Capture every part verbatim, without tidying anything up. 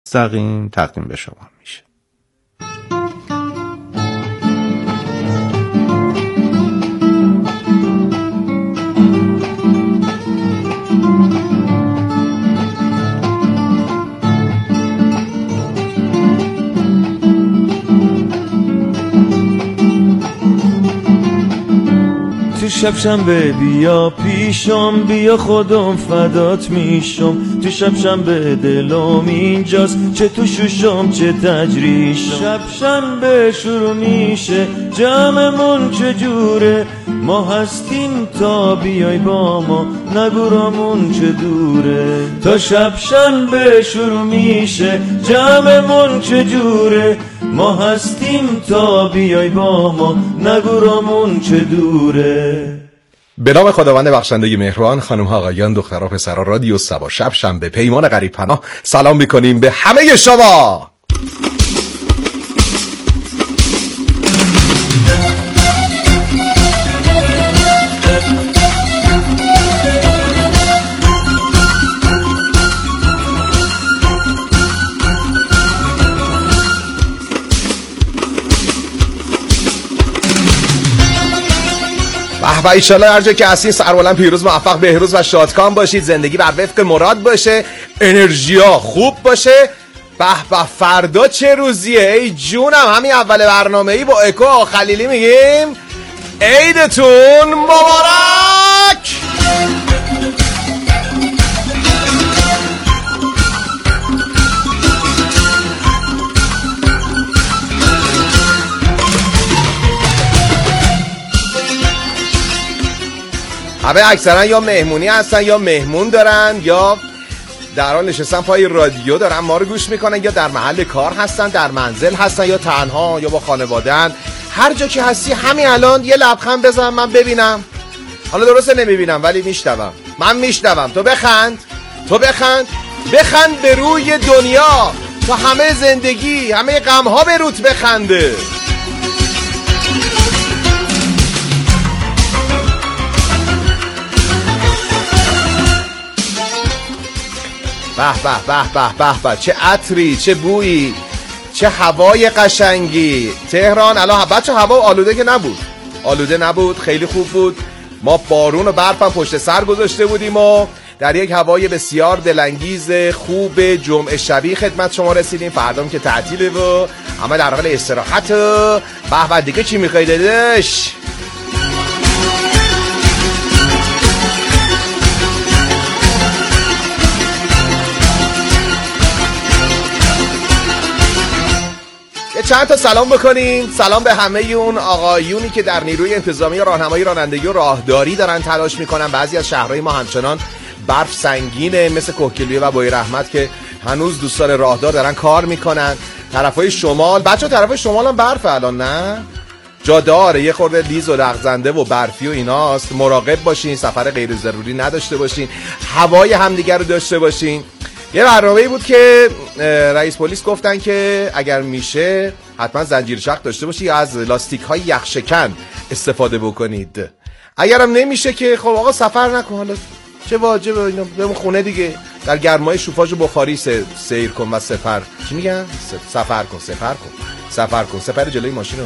مستقیم تقدیم به شما میشه. تو شب شنبه بیا پیشم، بیا خودم فدات میشم. تو شب شنبه دلم اینجاست، چه تو شوشم چه تجریشم. شب شنبه شروع میشه جمعمون چجوره، ما هستیم تا بیای با ما، نگورامون چه دوره. تا شب شنبه شروع میشه جمعمون چجوره، ما هستیم تا بیای با ما، نگورامون چه دوره. به نام خداوند بخشنده مهربان، خانم ها آقایان، دخترها پسرها، رادیو سبا شب شنبه پیمان غریب پناه سلام میکنیم به همه شما. و ایشالله هر جا که هستین سربلند پیروز موفق بهروز و شادکام باشید، زندگی بر وفق مراد باشه، انرژیا خوب باشه. به به فردا چه روزیه ای جونم، همین اول برنامه‌ای با اکو خلیلی میگیم عیدتون مبارک. همه اکثرا یا مهمونی هستن یا مهمون دارن یا در حال نشستن پای رادیو دارن ما رو گوش میکنن، یا در محل کار هستن، در منزل هستن، یا تنها یا با خانواده‌ان. هر جا که هستی همین الان یه لبخند بزن من ببینم. حالا درسته نمیبینم ولی میشنوم، من میشنوم. تو بخند، تو بخند، بخند به روی دنیا، تا همه زندگی همه غم‌ها به روت بخنده. به به به به به به، چه عطری، چه بویی، چه هوای قشنگی. تهران الان بچه هوا آلوده که نبود، آلوده نبود، خیلی خوب بود. ما بارون و برف هم پشت سر گذاشته بودیم و در یک هوای بسیار دلانگیز خوب جمعه شبی خدمت شما رسیدیم. فردام که تعطیله و اما در حال استراحت. به به، دیگه چی میخوای داداش؟ چند تا سلام بکنیم. سلام به همه اون آقایونی که در نیروی انتظامی راهنمایی رانندگی و راهداری دارن تلاش میکنن. بعضی از شهرهای ما همچنان برف سنگینه، مثل کوهگیلویه و بوی رحمت که هنوز دوستان راهدار دارن کار میکنن. طرفای شمال، بچه طرفای شمال هم برفه الان، نه؟ جا داره، یه خورده لیز و لغزنده و برفی و ایناست. مراقب باشین، سفر غیر ضروری نداشته باشین، هوای همدیگر رو داشته باشین. یه برنامه‌ای بود که رئیس پلیس گفتن که اگر میشه حتما زنجیر شق داشته باشی یا از لاستیک‌های یخشکن استفاده بکنید. اگرم نمیشه که خب آقا سفر نکن، حالا چه واجبه، اینا بمون خونه دیگه، در گرمای شوفاژ و بخاری سیر کن و سفر چی میگن؟ سفر کن، سفر کن، سفر کن، سفر جلوی ماشین.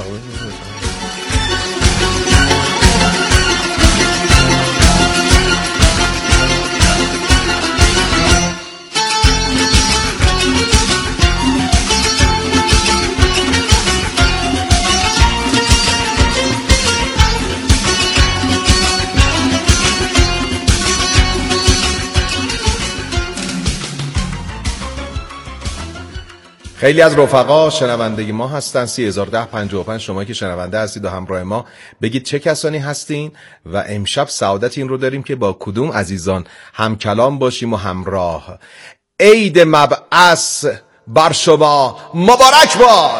خیلی از رفقا شنوندگی ما هستن. سی هزار و ده پنجاه و پنج شما که شنونده هستید و همراه ما بگید چه کسانی هستین و امشب سعادت این رو داریم که با کدوم عزیزان هم کلام باشیم و همراه. عید مبعث بر شما مبارک باد.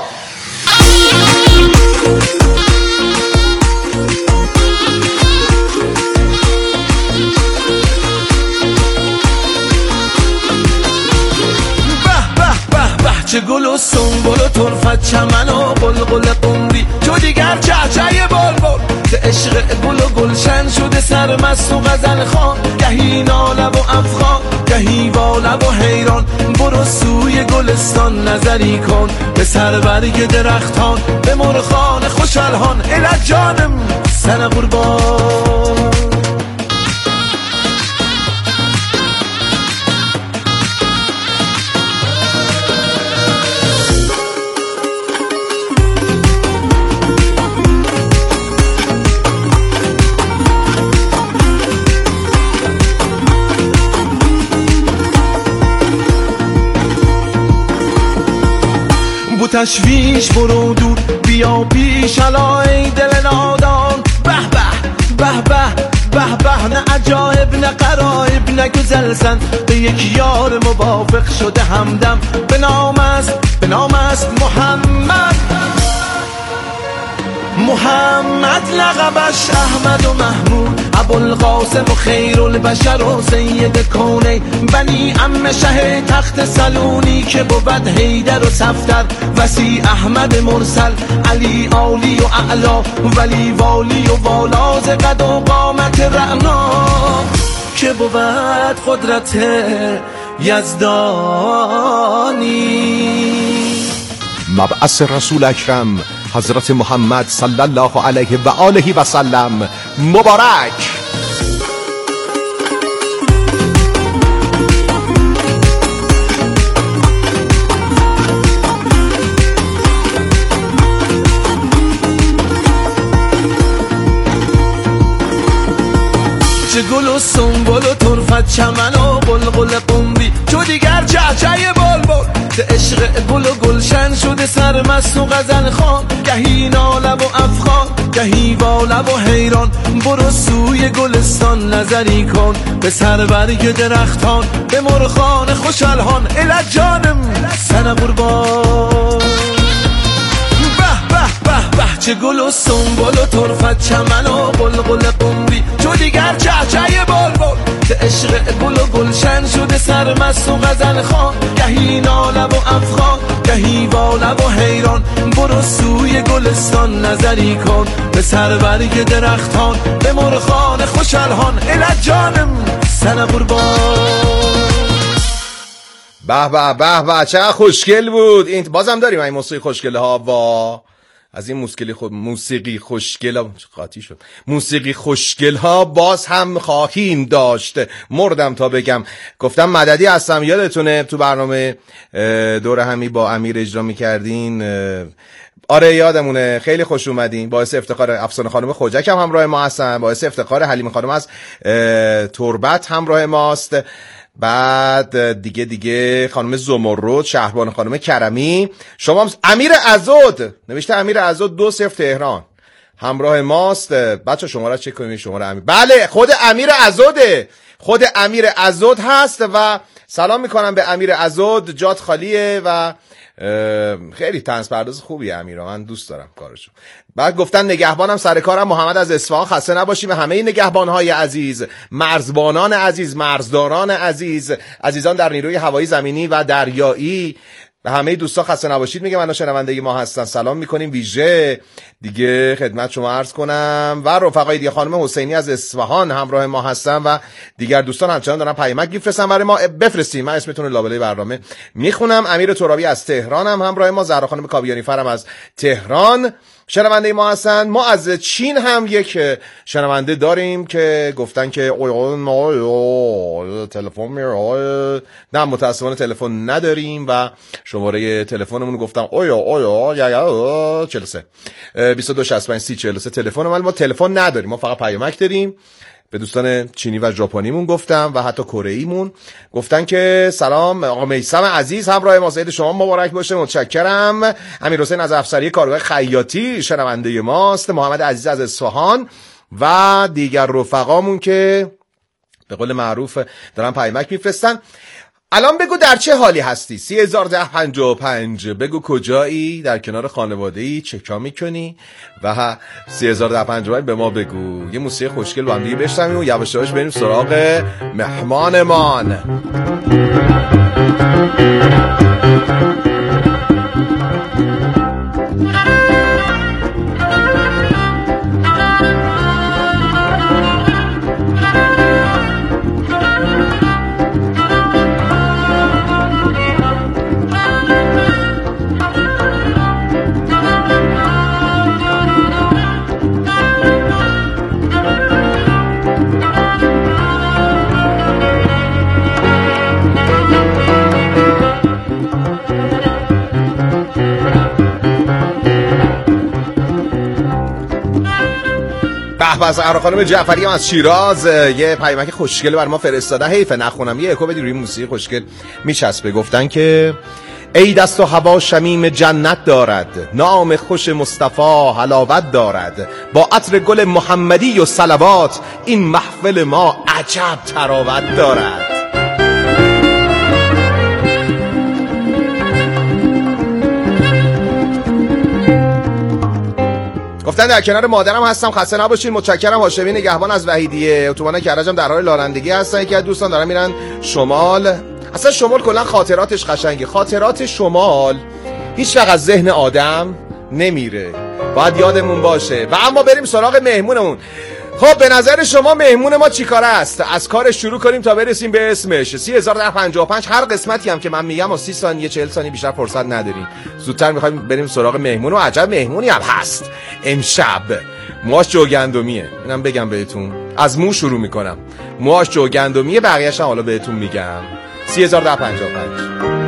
چه گل و سنبل و طرفت چمن و بلبل قمری تو دیگر چهچه بلبل ز عشق گل و گلشن شده سرمست و غزل خوان گهی ناله و افغان گهی واله و حیران برو سوی گلستان نظری کن به سر برگ درختان به مرغان خوش الحان الهی جانم سر قربان بو تشویش برو دور بیا پیش علای دل نادان به به به به به به نه عجایب نه قرایب نه گزلزن به یک یار موافق شده همدم به نام است به نام است محمد محمد لقبش احمد و محمود ابوالقاسم و خیر البشر و سید کونه بنی عم شه تخت سلونی که بود حیدر و صفتر وسی احمد مرسل علی عالی و اعلا ولی والی و والا ز قد و قامت رعنا که بود قدرت یزدانی. مبعث رسول اکرم حضرت محمد صلی الله علیه و آله و سلم مبارک. چه گل و سنبل و طرفت چمن و بلبل قمری تو دیگر چهچه بلبل ز عشق گل و گلشن شده سرمست و غزل خوان گهی ناله و افغان گهی واله و حیران برو سوی گلستان نظری کن به سر برگ درختان به مرغان خوش الحان الهی جانم سر قربان. چه گل و سنبل و طرفت چمن و بلبل قمری تو دیگر چهچه بلبل ز عشق گل و گلشن شده سرمست و غزل خوان گهی ناله و افغان گهی واله و حیران برو سوی گلستان نظری کن به سر برگ درختان به مرغان خوش الحان الهی جانم سر قربان. به به به به چه خوشگل بود این. بازم داریم این موسیقی خوشگله ها با از این موسیقی خود موسیقی خوشگل ها قاطی شد موسیقی خوشگل ها باز هم خواهیم داشت. مردم تا بگم. گفتم مددی هستم. یادتونه تو برنامه دور همی با امیر اجرا میکردین؟ آره یادمونه. خیلی خوش اومدین. باعث افتخار افسانه خانم خوجک هم همراه ما هستن. باعث افتخار حلیم خانم از تربت همراه ماست. بعد دیگه دیگه خانم زمرد، شهربان خانم کرمی، شما هم امیر عزود نوشته امیر عزود دو صفر تهران همراه ماست. بچه شما را چک کنید. شما را امیر بله خود امیر عزوده. خود امیر عزود هست و سلام میکنم به امیر عزود. جات خالیه و خیلی طنز پرداز خوبی امیرا. من دوست دارم کارشو. بعد گفتن نگهبانم سر کارم محمد از اصفهان. خسته نباشیم همه نگهبانهای عزیز، مرزبانان عزیز، مرزداران عزیز، عزیزان در نیروی هوایی، زمینی و دریایی. به همه دوستان خسته نباشید میگم. من شنونده ما هستن سلام میکنیم. ویژه دیگه خدمت شما عرض کنم و رفقای دیگه خانم حسینی از اصفهان همراه ما هستن و دیگر دوستان همچنان دارن پیامک میفرستن برای ما. بفرستید من اسمتون رو لابلای برنامه میخونم. امیر ترابی از تهران هم همراه ما. زهرا خانم کابیانی فرم از تهران شنونده ما هستن. ما از چین هم یک شنونده داریم که گفتن که تلفن میره. نه متاسفانه تلفن نداریم و شماره تلفنمون گفتم اویا اویا یا یا چهل و سه بیست و دو شصت و پنج سی چهل و سه تلفن. ولی ما تلفن نداریم. ما فقط پیامک داریم. به دوستان چینی و ژاپنیمون گفتم و حتی کره ایمون گفتن که سلام آقا میثم عزیز همراه ما. عید شما مبارک باشه. متشکرم. امیر حسین از افسری کارگاه خیاطی شنونده ماست. محمد عزیز از اصفهان و دیگر رفقامون که به قول معروف دارن پیامک میفرستن. الان بگو در چه حالی هستی؟ سی هزار ده پنجاه و پنج. بگو کجایی؟ در کنار خانواده‌ای؟ چکا میکنی؟ و سی هزار ده پنجاه و پنج به ما بگو. یه موسیقی خوشگل با هم دیگه بشنویم و یواش یواش بریم سراغ مهمانمان. و زهرا خانم جعفری هم از شیراز یه پیامک خوشگل بر ما فرستاده. حیفه نخونم، یه اکو بدی روی موسیقی خوشگل میچسبه. گفتن که ای دست و هوا شمیم جنت دارد، نام خوش مصطفی حلاوت دارد، با عطر گل محمدی و صلوات این محفل ما عجب تراوت دارد. گفتن در کنار مادرم هستم، خسته نباشین، متشکرم. هاشمی نگهبان از وحیدیه اتوبان کرجم در حال رانندگی هستن. یکی از دوستان دارن میرن شمال. اصلا شمال کلا خاطراتش قشنگه. خاطرات شمال هیچ وقت از ذهن آدم نمیره، باید یادمون باشه. و اما بریم سراغ مهمونمون. خب به نظر شما مهمون ما چی کاره است؟ از کارش شروع کنیم تا برسیم به اسمش. سی هزار و پنجاه و پنج. هر قسمتی هم که من میگم و سی ثانیه چهل ثانیه بیشتر فرصت نداریم. زودتر میخوایم بریم سراغ مهمون و عجب مهمونی هم هست امشب. موهاش جوگندمیه، اینم بگم بهتون. از مو شروع میکنم. موهاش جوگندمیه، بقیه‌اش هم حالا بهتون میگم. سی هزار و پنجاه و پنج.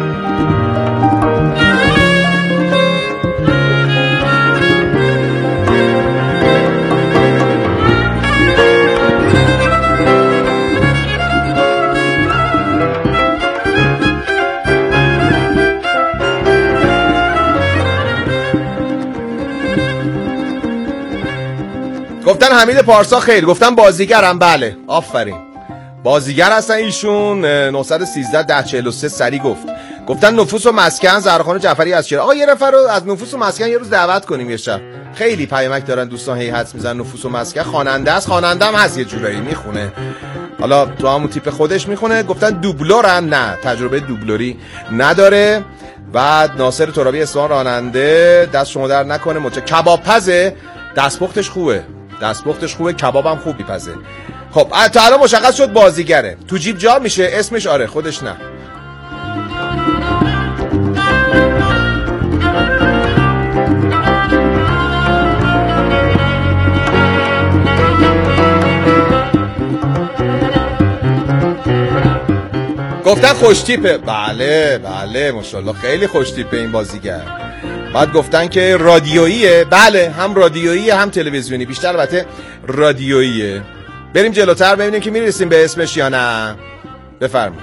گفتن حمید پارسا خیر. گفتن بازیگرم. بله آفرین، بازیگر هستن ایشون. نهصد و سیزده ده چهل و سه سری گفت. گفتن نفوس و مسکن زهرا خانم جعفری از شیراز. آقا یه نفر رو از نفوس و مسکن یه روز دعوت کنیم یه شب. خیلی پیامک دارن دوستان، هی حدس میزنن نفوس و مسکن. خواننده است، خواننده هم هست، یه جورایی میخونه، حالا تو همون تیپ خودش میخونه. گفتن دوبلورن. نه، تجربه دوبلوری نداره. بعد ناصر ترابی اصفهان راننده، دست شما در نکنه. مچ کباب پزه، دستپختش خوبه، دستپختش خوبه، کبابم خوب میپزه. خب تا الان مشخص شد بازیگره. تو جیب جا میشه اسمش؟ آره، خودش نه. گفتن خوش تیپه. بله بله ماشاءالله خیلی خوش تیپه این بازیگر. بعد گفتن که رادیوییه. بله، هم رادیوییه هم تلویزیونی، بیشتر البته رادیوییه. بریم جلوتر ببینیم که میرسیم به اسمش یا نه. بفرمایید.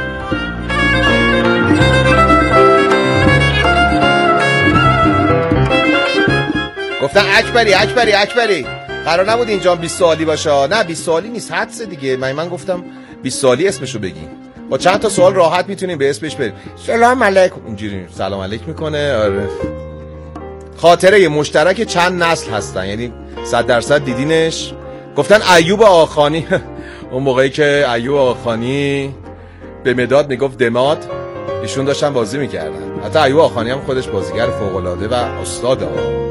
گفتن اکبری اکبری اکبری قرار نبود اینجا بیست سوالی باشه. نه بیست سوالی نیست، حدس دیگه. من من گفتم بیست سوالی اسمشو بگیم. با چند تا سوال راحت میتونیم به اسمش بریم. سلام علیکم. اینجوری سلام علیک میکنه. آره، خاطره مشترک چند نسل هستن، یعنی صد درصد دیدینش. گفتن ایوب آخانی. اون موقعی که ایوب آخانی به مداد میگفت دماد، ایشون داشتن بازی میکردن. حتی ایوب آخانی هم خودش بازیگر فوق‌العاده و استاده.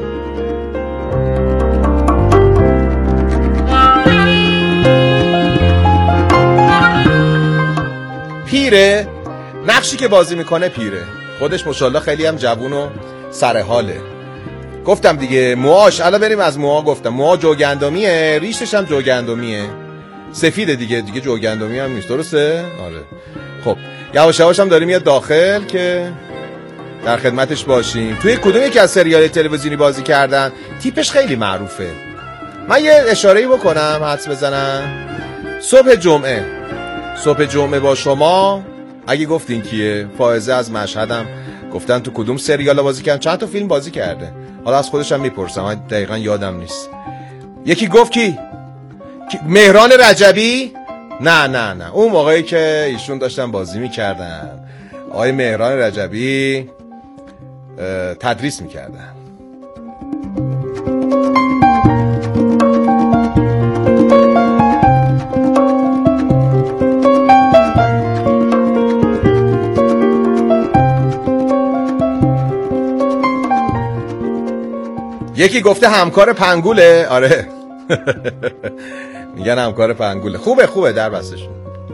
پیره، نقشی که بازی میکنه پیره، خودش ماشاءالله خیلی هم جوون و سر حاله. گفتم دیگه موهاش، الان بریم از موها. گفتم موها جوگندمیه، ریشش هم جوگندمیه، سفیده دیگه دیگه جوگندمی هم نیست. درسته؟ آره. خب یواش یواش هم داریم میاد داخل که در خدمتش باشیم. توی کدوم یکی از سریال تلویزیونی بازی کردن؟ تیپش خیلی معروفه. من یه اشاره‌ای بکنم، حدس بزنم. صبح جمعه صبح جمعه با شما. اگه گفتین کیه؟ فائزه از مشهدم. گفتن تو کدوم سریال بازی کردن؟ چند تا فیلم بازی کرده. حالا از خودش هم میپرسم، من دقیقا یادم نیست. یکی گفت کی؟ مهران رجبی؟ نه نه نه، اون موقعی که ایشون داشتن بازی میکردن. آقای مهران رجبی تدریس میکردن. یکی گفته همکار پنگوله. آره میگن همکار پنگوله. خوبه خوبه در بستشون.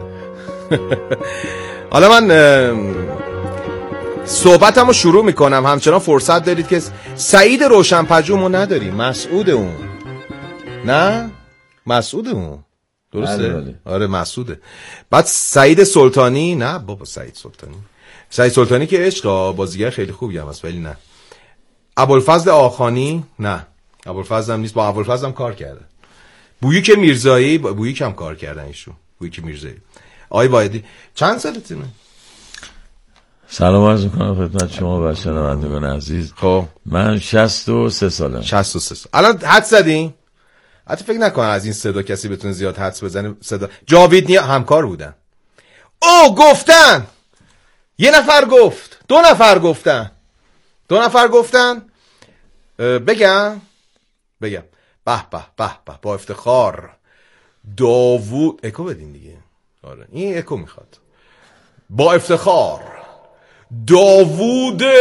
حالا من صحبتمو شروع میکنم، همچنان فرصت دارید که سعید روشنپژوه‌مو نداریم. مسعود اون نه مسعود اون درسته؟ آره مسعوده. بعد سعید سلطانی. نه بابا سعید سلطانی سعید سلطانی که عشق، بازیگر خیلی خوبی هم هست ولی نه. ابوالفضل آخانی. نه ابوالفضل هم نیست، با ابوالفضل هم کار کرده. بویی که میرزایی، بویی که هم کار کردن ایشون، بویی که میرزایی. آقای وایدی چند سالتونه؟ سلام عرض میکنم خدمت شما و شنوندگان عزیز. خب من شصت و سه سالم. شصت و سه سال. الان حد زدین؟ حتی فکر نکنم از این صدا کسی بتونه زیاد حدس بزنه. صدا جاوید نیا همکار بودن. او گفتن یه نفر گفت، دو نفر گفتن، دو نفر گفتن. بگم بگم به به به به با افتخار داوود. اکو بدین دیگه. آره این اکو میخواد. با افتخار داوود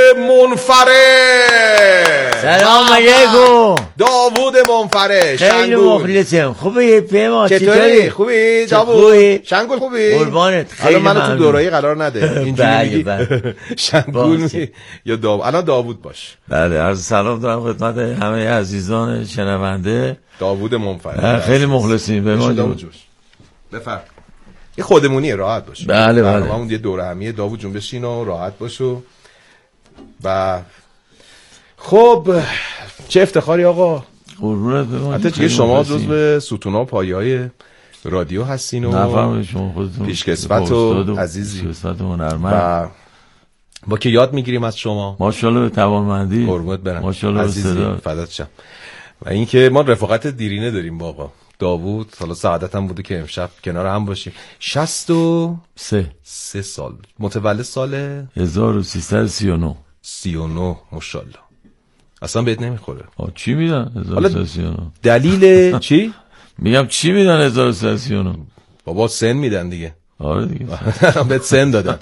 منفرد. سلام علیکم. داوود منفرد. خیلی مخلصم. خوبی پیما؟ چطوری؟ خوبی داوود؟ شنگول خوبی؟ قربانت. خیلی الان منو تو دورایی قرار نده. اینجوری میگی شنگول می یا داوود. الان داوود باش. بله عرض سلام دارم خدمت همه عزیزان شنونده. داوود منفرد. خیلی مخلصیم پیما جون. بفرم. یه خودمونیه، راحت باش. بله بله. همون یه دوره همیه. داوود جون بشین و راحت باشو. و خب چه افتخاری آقا. قربونت برم. حتی دیگه شما جزو ستون‌ها و پایه‌های رادیو هستین و نفهم شما خودتون پیشکسوت و عزیزی پیشکسوت و هنرمند. با که یاد میگیریم از شما. ماشاءالله به توانمندی. قربونت برم. ماشاءالله به صدا. فدات شم. و اینکه ما رفاقت دیرینه داریم با آقا داوود. حالا سعادت هم بوده که امشب کنار هم باشیم. شصت و سه سه سال. متولد سال هزار و سیصد و سی و نه. سی و نه ماشاءالله. اصلا بهت نمیخوره. آ چی میدن هزار و سیصد و سی و نه؟ دلیل چی؟ میگم چی میدن هزار و سیصد و سی و نه؟ بابا سن میدن دیگه. آره دیگه. بهت سن دادن.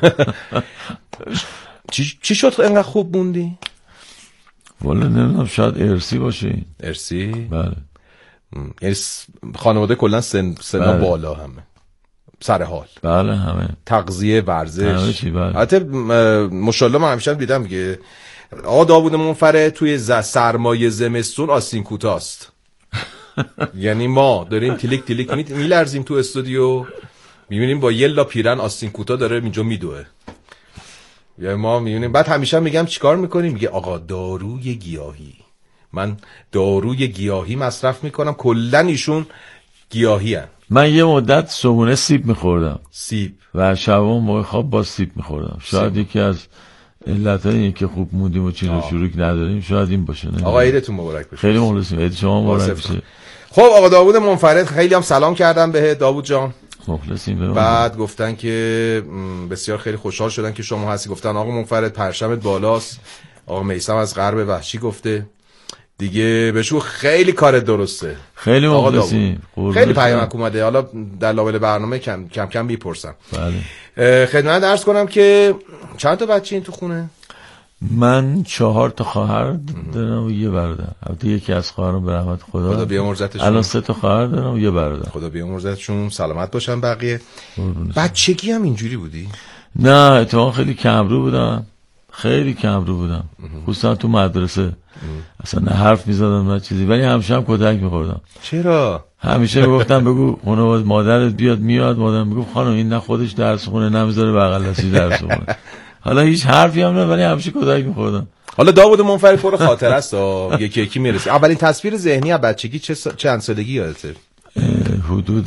چی چی شد اینقدر خوب موندی؟ والا نمیدونم، شاید ارسی باشه این. ارسی؟ بله. یعنی خانواده کلا سن سنا بله. بالا همه. سر حال. بله همه. تغذیه، ورزش. همه چی بله. البته ماشاءالله من همیشه دیدم که آقا داوود منفرد توی سرمایه زمستون آستین کوتاست. یعنی ما داریم تیلیک تیلیک میلرزیم تو استودیو، میبینیم با یه لا پیرن آستین کوتا داره اینجا میدوه. یا ما میبینیم. بعد همیشه میگم چیکار میکنیم؟ میگه آقا داروی گیاهی. من داروی گیاهی مصرف میکنم. کلن ایشون گیاهی هن. من یه مدت صبحونه سیب میخوردم. سیب. و شبا موقع خواب با سیب میخوردم. شاید یکی از علتای این که خوب موندیم و چین و شروک نداریم شاید این باشه. آقا عیدتون مبارک بشه. خیلی مخلصیم. عید شما مبارک بشه. خب آقا داوود منفرد خیلی هم سلام کردم به داوود جان. مخلصیم. بعد گفتن که بسیار خیلی خوشحال شدن که شما هستی. گفتن آقا منفرد پرچمت بالاست. آقا میثم از غرب وحشی گفته دیگه بهشو خیلی کار درسته. خیلی مخلصیم. خیلی پیامک اومده. حالا در لابل برنامه کم کم, کم میپرسم. بله. خدمت عرض کنم که چند تا بچه این تو خونه؟ من چهار تا خواهر دارم و یه برادر. البته یکی از خواهرام به رحمت خدا خدا بیامرزتشون. الان سه تا خواهر دارم و یه برادر. خدا بیامرزتشون. سلامت باشن بقیه. بچگی هم اینجوری بودی؟ نه اتفاقا خیلی کمرو بودم. خیلی کمرو بودم. خصوصا تو مدرسه. اصلا نه حرف میزدم نه چیزی، ولی همیشه هم کتک میخوردم. چرا؟ همیشه میگفتم بگو خانواده مادرت بیاد، میاد مادرم میگفت خانم این نه خودش درس خونه نمیذاره بغل دستی درس خونه. حالا هیچ حرفی هم نه ولی همیشه کتک میخوردم. حالا داوود منفرد پر خاطره است یکی یکی میرسه. اولین تصویر ذهنی از بچگی چه سا... چند سالگی یادته؟ حدود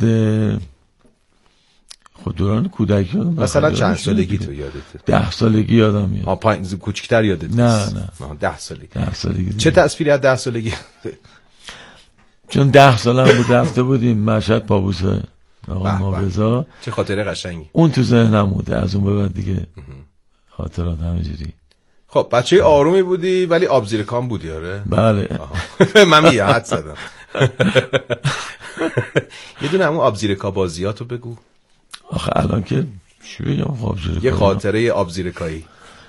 خود دوران کودکی یادم. مثلا چند سالگی تو یادته؟ ده سالگی یادم میاد. آ پنج کوچیک‌تر یادت نیست؟ نه نه. ده سالگی. ده سالگی. چه تصویری از ده سالگی؟ چون ده سالم بود رفته بودیم مشهد پابوسه آقا مابزا. چه خاطره قشنگی. اون تو ذهنم بوده. از اون به بعد دیگه خاطرات همینجوری. خب بچه آرومی بودی ولی آب زیر کام بودی. آره بله. من میگم حد زدم. یه دونه همون آب زیر کا بازیاتو بگو. آخه الان که چی بگم آب زیر کا؟ یه خاطره آب زیر کایی.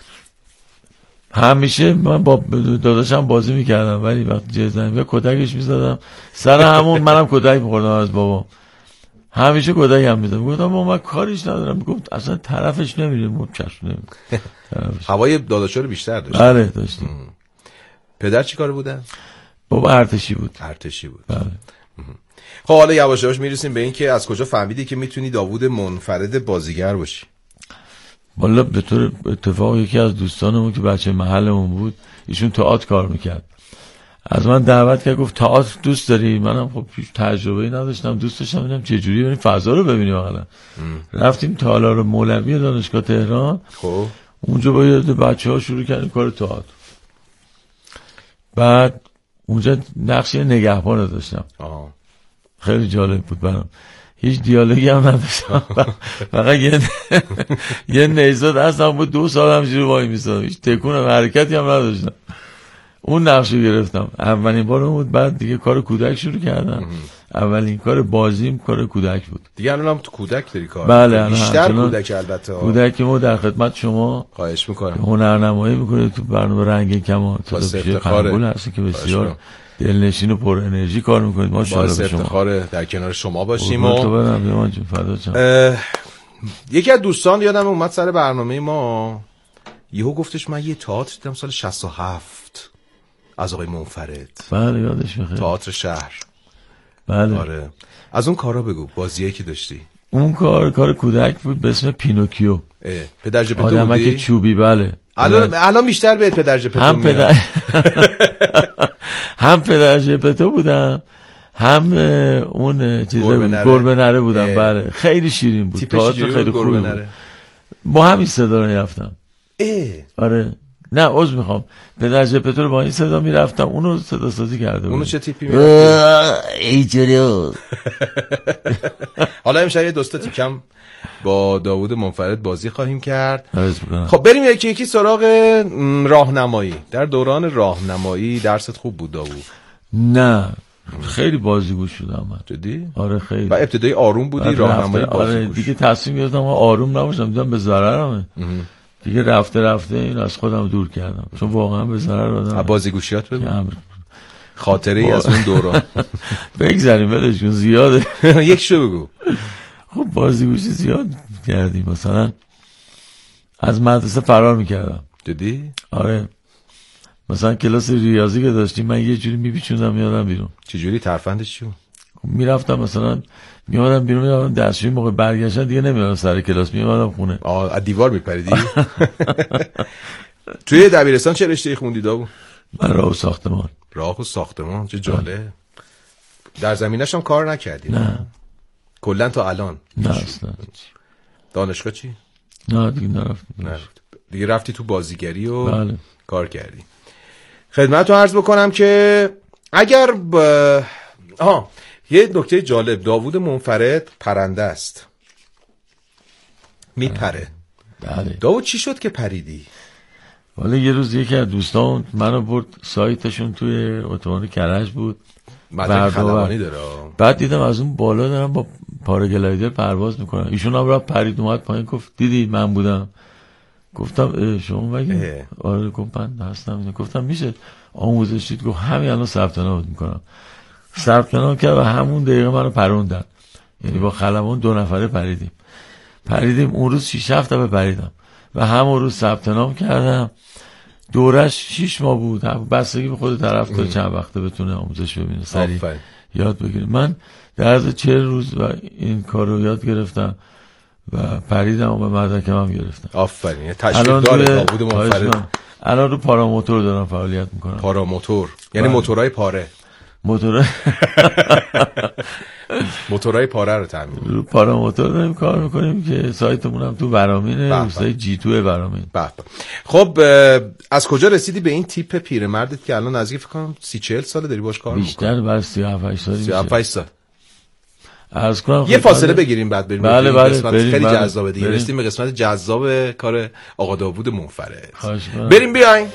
همیشه من با داداشم بازی میکردم ولی وقتی جزنم یا کتکش میزدم سر همون منم کتک میخوردم از بابا. همیشه کتک هم میزدم. گفتم با من کاریش ندارم. گفت اصلا طرفش نمیره. مون چشم نمیره. هوای داداشا رو بیشتر داشت. بله داشتیم. پدر چی کار بودن؟ بابا ارتشی بود. ارتشی بود. بله. خب حالا یواش یواش میرسیم به این که از کجا فهمیدی که میتونی داوود منفرد بازیگر باشی؟ والا به طور اتفاق یکی از دوستانمون که بچه محلمون بود ایشون تئاتر کار میکرد. از من دعوت کرد، گفت تئاتر دوست داری؟ منم خب پیش تجربه‌ای نداشتم، دوست داشتم ببینم چه جوری بریم فضا رو ببینیم. واقعا رفتیم تالار مولوی دانشگاه تهران. خب اونجا با یه بچه‌ها شروع کردیم کار تئاتر. بعد اونجا نقش نگهبان رو داشتم. آه. خیلی جالب بود برام. هیچ دیالوگی هم نداشتم، فقط یه یه نیزه دستم بود، دو سال همجوری وای میستادم، هیچ تکون و حرکتی هم نداشتم. اون نقش رو گرفتم، اولین بار بود. بعد دیگه کار کودک شروع کردم. اولین کار بازیم کار کودک بود. دیگه الان هم تو کودک داری کار؟ بله، بیشتر کودک البته. کودک ما در خدمت شما، خواهش میکنم. هنرنمایی میکنه تو برنامه رنگ کمان، تو افتخار هستی که بسیار دلنشین و پر انرژی کار میکنید. ماشاءالله به شما. افتخار در کنار شما باشیم. و تو برم یمان جون فدا چم. یکی از دوستان یادم اومد سر برنامه ما، یهو گفتش من یه تئاتر دیدم سال شصت و هفت از آقای منفرد. بله یادش میخواد. تئاتر شهر. بله. آره. از اون کارا بگو، بازیایی که داشتی. اون کار کار کودک بود به اسم پینوکیو. پدر جپتو بودی؟ آدمک چوبی. بله. الان الان بیشتر به پدر جپتو هم پدر هم پدر جپتو بودم، هم اون چیز گربه نره بودم. اه. بله خیلی شیرین بود. تئاتر خیلی خوب بود. با همین صدا رفتم. آره نه عذر میخوام، پدر جپتو رو با این صدا میرفتم، اونو صدا سازی کرده بود. اونو چه تیپی میرفتی؟ ای جوریو. حالا امشب یه دوستا تیکم با داوود منفرد بازی خواهیم کرد. خب بریم یکی یکی سراغ راهنمایی. در دوران راهنمایی درست خوب بود داوود؟ نه خیلی بازیگو شدم من. جدی؟ آره خیلی. و ابتدایی آروم بودی، راهنمایی آره دیگه تصمیم گرفتم آروم نباشم، دیدم به ضررمه. دیگه رفته رفته این از خودم دور کردم، چون واقعا به ضرر آدم. بازیگوشیات بگو، خاطره ای از اون دوران. بگذاریم ولشون زیاده. یک شو بگو. خب بازیگوشی زیاد کردیم، مثلا از مدرسه فرار میکردم. جدی؟ آره مثلا کلاس ریاضی که داشتیم من یه جوری میپیچوندم میادم بیرون. چه جوری؟ ترفندش چی بود؟ میرفتم مثلا میادم بیرون، میادم دستشویی، موقع برگشتن دیگه نمیادم سر کلاس، میادم خونه. آه از دیوار میپریدی؟ توی دبیرستان چه رشته‌ای خوندی داوود؟ من راه و ساختمان. راه و ساختمان چه جالب. در زمینش هم کار نکردی؟ نه کلا تا الان؟ نه اصلا. دانشگاه چی؟ نه دیگه نرفتم. نه دیگه رفتی تو بازیگری و بله. کار کردی. خدمتتون عرض بکنم که اگر ب... آها یه نکته جالب، داوود منفرد پرنده است، میپره. بله. داوود چی شد که پریدی؟ ولی یه روز یکی از دوستان منو برد سایتشون توی اتوبان کرج بود، مدرک خلبانی داره. بعد دیدم از اون بالا دارم با پاراگلایدر پرواز میکنن، ایشون هم رفت پرید اومد پایین، گفت دیدی من بودم؟ گفتم شما بگید. آره گفت من هستم. گفتم میشه آموزش دید؟ گفت همین الان ثبت نام میکنم. ثبت نام کرد و همون دقیقه منو پروندن، یعنی با خلبان دو نفره پریدیم پریدیم اون روز شش هفت دفعه پریدم و همون روز ثبت نام کردم. دورش شش ماه بود، بستگی به خود طرف تا چند وقته بتونه آموزش ببینه، سریع یاد بگیره. من در از چهل روز و این کار رو یاد گرفتم و پریدم و به مدرکم هم گرفتم. آفرین. تشکیل داره داوود منفرد. الان رو پاراموتور دارم فعالیت میکنم. پاراموتور یعنی موتورهای پاره. موتورهای موتورهای پاره رو تعمیر. رو پاراموتور داریم کار میکنیم که سایتمون هم تو ورامینه، روستای جی تو ورامین. به خب از کجا رسیدی به این تیپ پیرمردت که الان نزدیک فکر کنم سی چهل ساله داری باش کار میکنی؟ بیشتر بر سی و هفت سال. سی و هفت سال. عرض کنم یه فاصله بگیریم بعد بریم. بله بله قسمت بریم خیلی بله جذابه دیگه. رسیدیم به قسمت جذاب کار آقا داوود منفرد. بریم. بریم بیاین.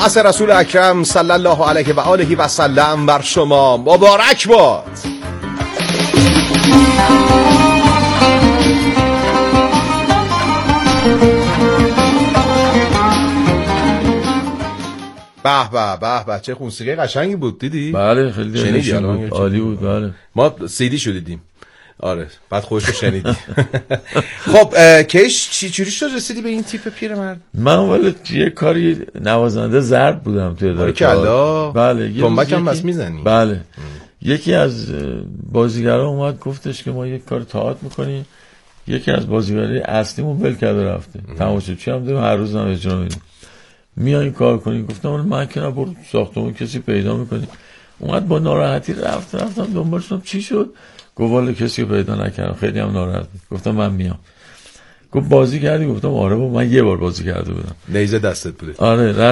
مبعث رسول اکرم صلی الله علیه و آله و سلم بر شما مبارک باد. به به به به چه موسیقی قشنگی بود دیدی؟ بله خیلی شنیدی بود. عالی بود. بله ما سیدی شو دیدیم. آره بعد خودش رو شنیدی. خب کیش چی جوری شد رسیدی به این تیپ پیرمرد؟ من ولی یه کاری نوازنده ضرب بودم تو اداره کار. بله تنبک هم بس میزنی؟ بله ام. یکی از بازیگرا اومد گفتش که ما یک کار تئاتر میکنیم. یکی از بازیگرای اصلیمون ول کرده رفته. تماشاچی هم داریم هر روز هم اجرا میدیم. میایین کار کنین. گفتم من که نبرد ساختمون کسی پیدا میکنی. اومد با ناراحتی رفت رفتم دنبالشم چی شد؟ گفت والا کسی رو پیدا نکردم خیلی هم ناراحت. گفتم من میام. گفت بازی کردی؟ گفتم آره با من یه بار بازی کرده بودم. نیزه دستت بوده؟ آره.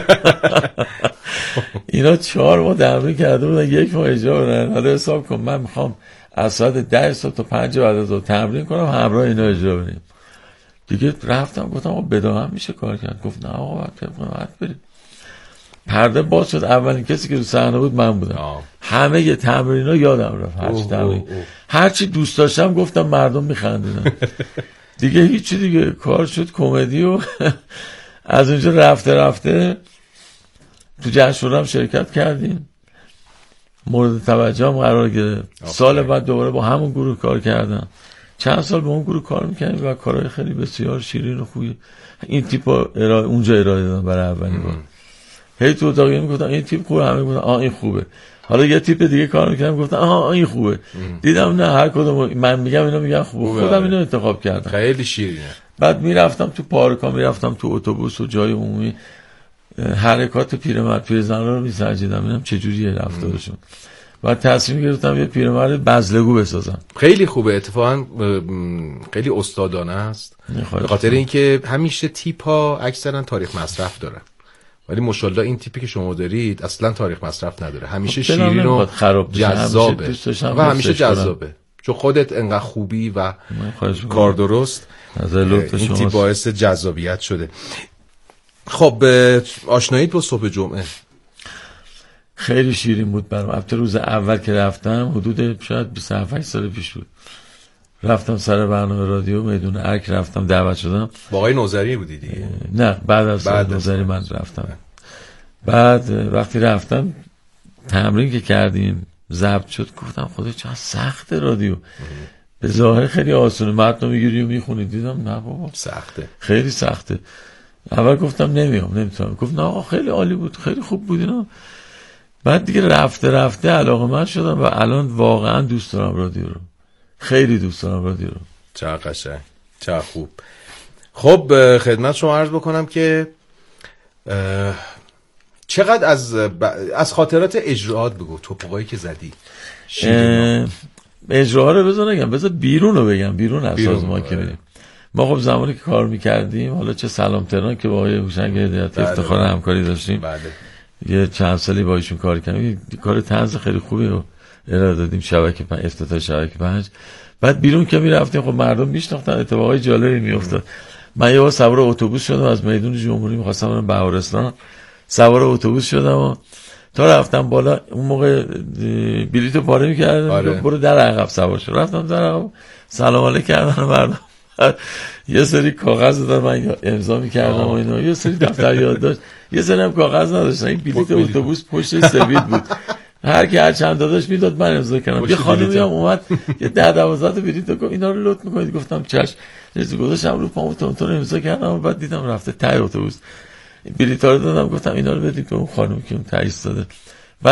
اینا چهار ماه تمرین کرده بودن یک ماه اجرا بدن. حالا حساب کن من میخوام از ساعت ده صبح تا پنج بعد از ظهر تمرین کنم همراه اینا اجرا بدیم. دیگه رفتم گفتم آقا بداهم میشه کار کرد. گفت نه آقا باید باید بریم. پرده باز شد. اولین کسی که رو صحنه بود من بودم. آه. همه یه تمرینا یادم رفت. هرچی تمرین هرچی دوست داشتم گفتم مردم میخندیدن. دیگه هیچی دیگه کار شد کمدی و از اونجا رفته رفته تو جشنواره هم شرکت کردیم. مورد توجه هم قرار گرفت. سال بعد دوباره با همون گروه کار کردم. چند سال با اون گروه کار میکنیم و کارهای خیلی بسیار شیرین و خوبی این تیپا ارائه اونجا ارائه دادم برای اولین بار. هی تو اتاقی میگفتم این تیپ خوبه، همه میگفتن آ این خوبه. حالا یه تیپ دیگه کار میکنم گفتم آها این خوبه. دیدم نه هر کدوم من میگم اینا میگن خوبه. خوبه. خودم اینو انتخاب کردم. خیلی شیرینه. بعد میرفتم تو پارکا، میرفتم تو اتوبوس و جای عمومی حرکات پیرمرد پیرزنا رو میسنجیدم ببینم چه جوریه رفتارشون. بعد تصمیم گرفتم یه پیرمرد بزلگو بسازم. خیلی خوبه اتفاقا خیلی استادانه است. به خاطر اینکه همیشه تیپ‌ها اکثرا تاریخ مصرف دارن. ولی ماشاءالله این تیپی که شما دارید اصلا تاریخ مصرف نداره. همیشه شیرین و جذابه. و همیشه جذابه. چون خودت انقدر خوبی و کار درست این تیپ باعث جذابیت شده. خب آشناییت با صبح جمعه خیلی شیرین بود برام. البته روز اول که رفتم حدود شاید بیست و هفت سال پیش بود. رفتم سر برنامه رادیو میدون ارک رفتم دعوت شدم. با آقای نوذری بودی دیگه؟ نه بعد از بعد نوذری من رفتم. بعد وقتی رفتم تمرین که کردیم ضبط شد گفتم خدا چقدر سخته رادیو. به ظاهر خیلی آسونه متن میگیری و میخونی. دیدم نه بابا سخته خیلی سخته. اول گفتم نمیام نمیتونم. گفت نه آقا خیلی عالی بود خیلی خوب بود اینا. بعد دیگه رفته رفته علاقه‌مند شدم و الان واقعا دوست دارم رادیو رو. خیلی دوست دارم رادیو رو. چه قشنگ چه خوب. خب خدمت شما عرض بکنم که چقدر از از خاطرات اجراات بگو. توپقایی که زدی اجراها رو بذار نگم بذار بیرون رو بگم. بیرون از سازمان که میریم ما خب زمانی که کار میکردیم حالا چه سلام تهران که با آقای هوشنگ هدایتی افتخار همکاری داشتیم بله. یه چند سالی با ایشون کار کردیم. کار طنز خیلی خوبی رو ارائه دادیم شبکه پنج افتتاح شبکه پنج. بعد بیرون که میرفتیم خب مردم میشناختن اتفاقای جالبی میافتاد. من یه بار سوار اتوبوس شدم از میدون جمهوری می‌خواستم برم بهارستان. سوار اتوبوس شدم و تا رفتم بالا اون موقع بلیطو پاره می‌کردم آره. برو در عقب سوار شدم. رفتم در عقب سلام علیک کردن مردم. یه سری کاغذ دادن من امضا می‌کردم و اینا. یه سری دفتر یادداشت یه سری هم کاغذ نداشتن. این بلیط اتوبوس پشتش سفید بود. هر کی هر چند داداش میداد من امضا کردم. یه خانمی هم اومد یه ده دوازده تا بلیط گفت اینا رو لطف می‌کنید. گفتم چش. چیزی گذاشتم رو پامو تون تون امضا کردم و بعد دیدم رفته ته اتوبوس. بلیطا رو دادم گفتم اینا رو بدید که اون خانم که اون تایید داده.